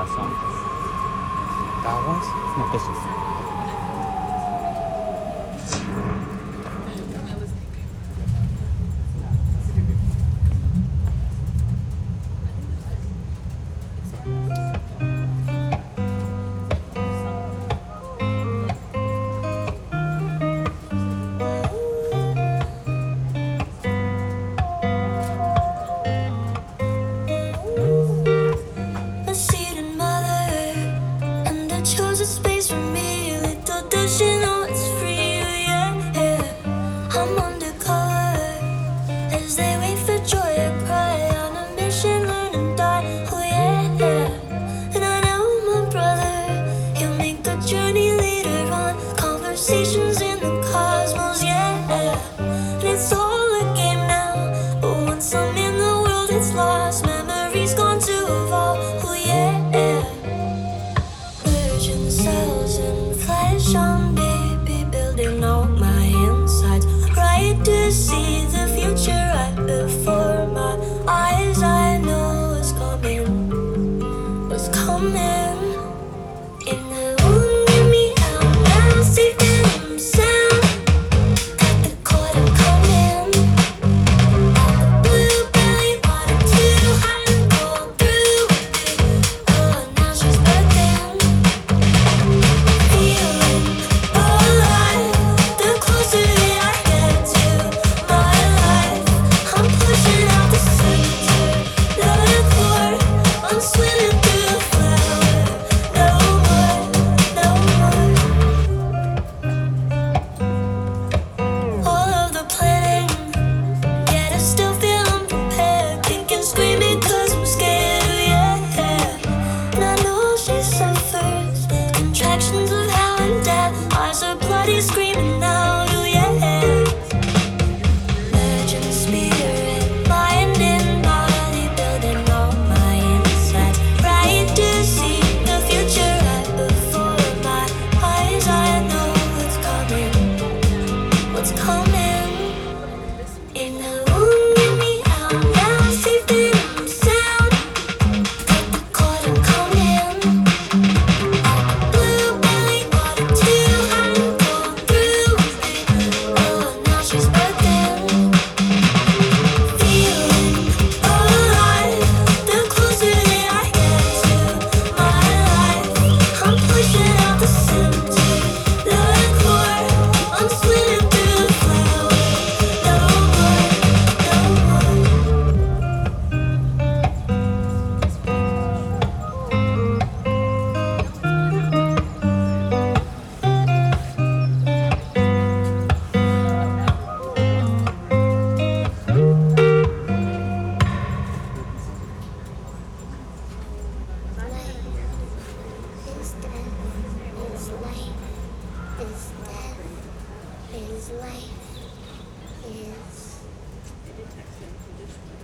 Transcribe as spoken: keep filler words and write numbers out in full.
corazón. Caguas, no, ¿qué es eso? A seated mother, and I chose a space for me. Little does she know it's free, yeah, yeah. I'm undercover as they wait for joy to cry. On a mission, learn and die, oh yeah, yeah. And I know my brother, he'll make the journey later on. Conversations in the cosmos, yeah, yeah. And it's all a game now, but once I'm in the world, it's lost. Memories gone to evolve, oh yeah, yeah. Virgin cells and flesh on baby, building all my insides. Right to see the future right before my eyes. I know what's coming, what's coming. In the womb, get me out now, safe in sound. Cut the cord, I'm coming. Blue belly, water too hot to go through. Oh, now she's birthing. Feeling alive, the closer that I get to my life. I'm pushing out the center, the core. I'm swimming through the flower. No more, no more. All of the planning, yet I still feel unprepared. Thinking, screaming, cause I'm scared, oh yeah. And I know she suffers contractions of how and death. Eyes are bloody, screaming out, oh yeah. Merging spirit, mind and body, building all my insides. Right to see the future right before my eyes. I know what's coming, what's coming. In the womb, get me out now, safe and sound. Cut the cord, I'm coming. Blue belly, water too hot to go through. Oh, now she's birthing. Feeling alive, the closer that I get to my life. I'm pushing out the center, the core. I'm swimming through the flower. No more, no more. Is death, is life, is death, is life, is